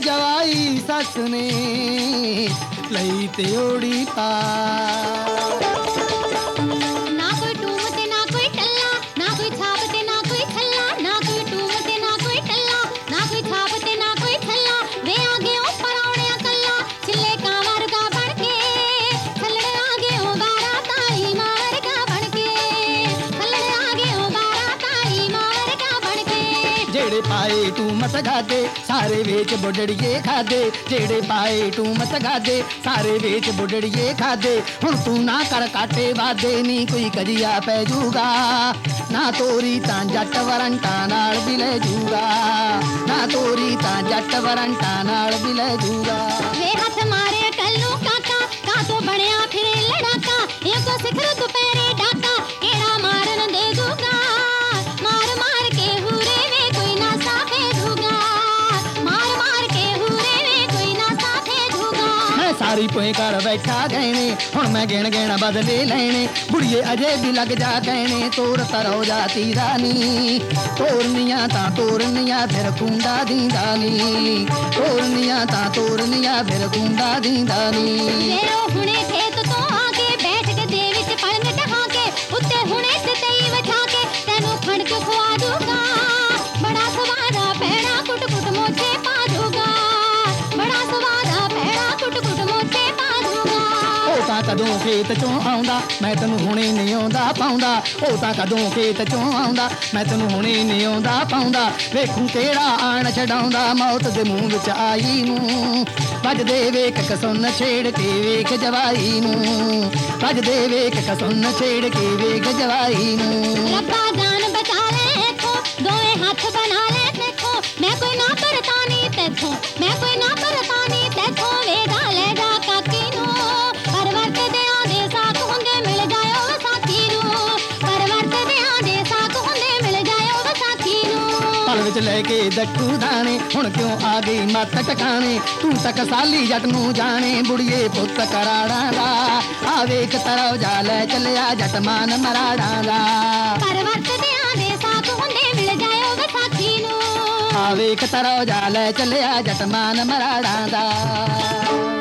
जवाई सस ने लई ते ओड़ी पा। ना कोई टूम ते ना कोई टल्ला, ना कोई छाप ते ना कोई छल्ला, ना कोई टूम ते ना कोई टल्ला, ना कोई छाप ते ना कोई छल्ला। वे आगे ओ परौड़िया कल्ला, छिल्ले का वर्गा बन के, छल्लड़े आगे ओ बारा ताई मार का बन के, छल्लड़े आगे ओ बारा ताई मार का बन के। जेड़े पाए तू मत गादे सारे वेच बुढ़ड़िए खादे, जेड़े पाए तू मत गादे सारे वेच बुढ़ड़िए खादे। हुण तू ना कर काटे वादे नी कोई कजिया पै जूगा, ना तोरी तां जट वरंटा नाल भी ले जूगा, ना तोरी तां जट वरंटा नाल भी ले जूगा। वे हथ मारे कल्लू काका, का तो बणिया फिरे लड़ाका, ये को सिखर दुपहरे डाका, केड़ा मारन दे दूगा। मार मार के हुरे वे कोई ना साफे दूगा, मार मार के हुरे वे कोई ना साफे दूगा। मैं सारी पोए कर बैठा गहने, हुण मैं गिण गिण बदले लैने, बुढ़िए अजे भी लग जा कहने तोर तरो जाती रानी। तोरनिया तां तोरनिया फिर कुंडा दींदा नी, तोरनिया तां तोरनिया फिर कुंडा दींदा नी। मेरो हुणे खेत तो आके बैठ के दे विच पलंग ढहा के, उत्ते हुणे सतई वछा के तैनू खणक खुआ दूंगा। बड़ा सवादा पैड़ा कुट कुट मोछे पा दूंगा, बड़ा सवादा पैड़ा कुट कुट मोछे पा दूंगा। ਉਹ ਤਾਂ ਕਦੋਂ ਖੇਤ ਚੋਂ ਆਉਂਦਾ ਮੈਂ ਤੈਨੂੰ ਹੁਣੇ ਨਹੀਂ ਆਉਂਦਾ ਪਾਉਂਦਾ, ਉਹ ਤਾਂ ਕਦੋਂ ਖੇਤ ਚੋਂ ਆਉਂਦਾ ਮੈਂ ਤੈਨੂੰ ਹੁਣੇ ਨਹੀਂ ਆਉਂਦਾ ਪਾਉਂਦਾ। ਵੇਖੂ ਕਿਹੜਾ ਆਣ ਛਡਾਉਂਦਾ ਮੌਤ ਦੇ ਮੂੰਹ ਵਿੱਚ ਆਈ ਨੂੰ, ਵੱਜਦੇ ਵੇਖ ਕਸੁੰਨ ਛੇੜ ਕੇ ਵੇਖ ਜਵਾਈ ਨੂੰ, ਵੱਜਦੇ ਵੇਖ ਕਸੁੰਨ ਛੇੜ ਕੇ ਵੇਖ ਜਵਾਈ ਨੂੰ। ਰੱਬਾ ਜਾਨ ਬਚਾ ਲੈ ਇੱਥੋਂ, ਦੋਵੇਂ ਹੱਥ ਬਣਾ ਲੈ ਦੇਖੋ, ਮੈਂ ਕੋਈ ਨਾ ਪਰਤਾਨੀ ਤੈਥੋਂ, ਮੈਂ ਕੋਈ ਨਾ ਪਰਤਾਨੀ ਤੈਥੋਂ। ਵੇਗਾ ਲੈ ਜਾ ਕਾਕੀ ਨੂੰ, ਪਰਵਰਤਦਿਆਂ ਦੇ ਸਾਥ ਹੁੰਦੇ ਮਿਲ ਜਾਇਓ ਵਿਸਾਖੀ ਨੂੰ, ਪਰਵਰਤਦਿਆਂ ਦੇ ਸਾਥ ਹੁੰਦੇ ਮਿਲ ਜਾਇਓ ਵਿਸਾਖੀ ਨੂੰ। ਪਲ ਵਿੱਚ ਲੈ ਕੇ ਦੱਟੂ ਦਾਣੇ ਹੁਣ ਕਿਉਂ ਆ ਗਈ ਮੱਤ ਟਿਕਾਣੇ, ਤੂੰ ਤੱਕ ਸਾਲੀ ਜੱਟ ਨੂੰ ਜਾਣੇ ਬੁੜੀਏ ਪੁੱਤ ਕਰਾੜਾਂ ਦਾ। ਆ ਵੇਖ ਤਰੋ ਜਾ ਲੈ ਚੱਲਿਆ ਜੱਟ ਮਾਨ ਮਰਾੜਾਂ ਦਾ, ਪਰਵਰਤਦਿਆਂ ਦੇ ਸਾਥ ਹੁੰਦੇ ਮਿਲ ਜਾਇਓ ਵਿਸਾਖੀ ਨੂੰ। ਆ ਵੇਖ ਤਰੋ ਜਾ ਲੈ ਚੱਲਿਆ ਜੱਟ ਮਾਨ ਮਰਾੜਾਂ ਦਾ।